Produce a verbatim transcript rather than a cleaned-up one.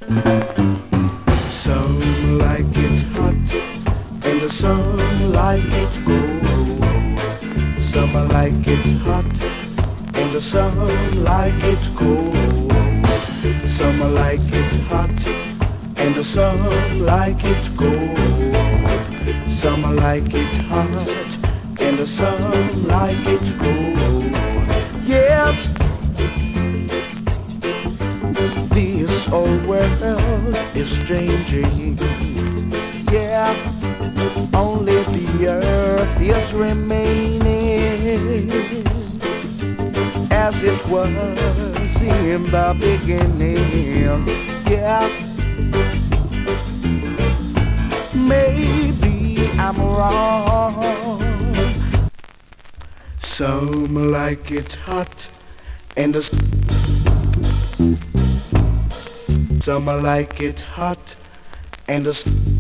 Some like it hot, and some like it cold. Some like it hot, and some like it cold. Some like it hot, and some like it cold. Some like it hot, and some like it cold. Yes, this old world is changing. Yeah, only the earth is remaining as it was in the beginning. Yeah, maybe I'm wrong. Some like it hot, and the some like it hot, and the